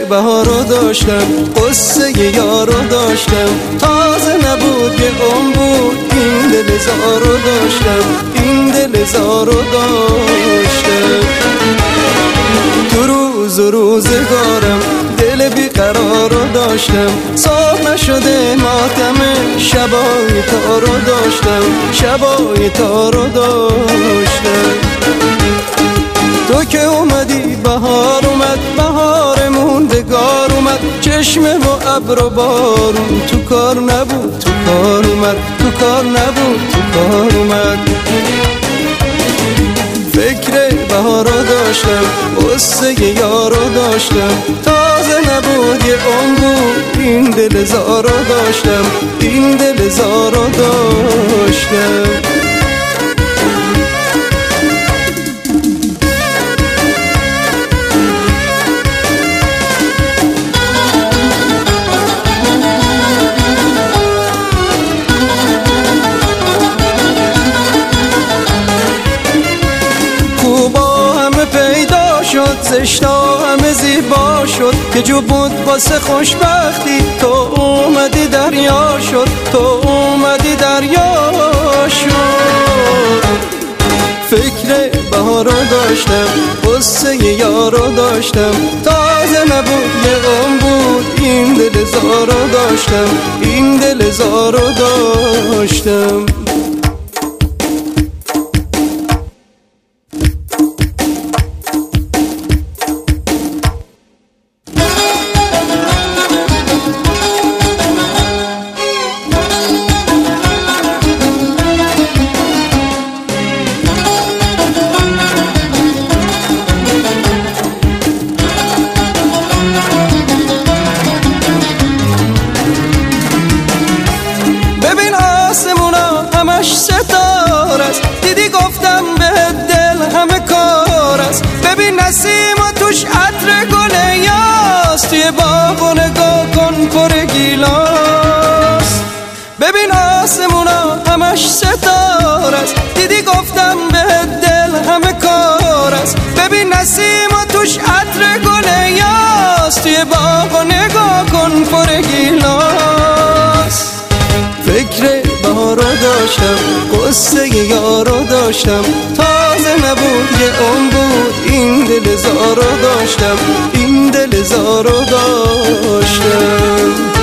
بهارو داشتم، قصه یارو داشتم، تازه نبود که اون بود، این دل زارو داشتم، این دل زارو داشتم. تو روز و روزگارم دل بیقرارو داشتم، صاف نشده ماتم شبای تا رو داشتم، شبای تا رو داشتم. تو که اومدی بهار اومد، بهار موندگار اومد، چشمه و ابر و بارون تو کار نبود، تو کار اومد، تو کار نبود، تو کار اومد. فکر بهارو داشتم، قصه یارو داشتم، تازه نبود یه عمر بود، این دل زارو داشتم، این دل زارو داشتم. زشتا همه زیبا شد که جو بود واسه خوشبختی، تو اومدی دریا شد، تو اومدی دریا شد. فکر بهارو داشتم، قصه یارو داشتم، تازه نبود یه غم بود، این دل زارو داشتم، این دل زارو داشتم. همش ستاره است، دیدی گفتم به دل همه کار است. ببین نسیم و توش عطر گل یاس، توی باغ و نگاه کن پر گیلاس. ببین آسمونا همش ستاره است، دیدی گفتم به دل همه کار است. ببین نسیم و توش عطر گل یاس، توی باغ و نگاه کن پر گیلاس. فکر بهارو داشتم، قصه یارو داشتم، تازه نبود یه عمر بود، این دل زارو داشتم، این دل زارو داشتم.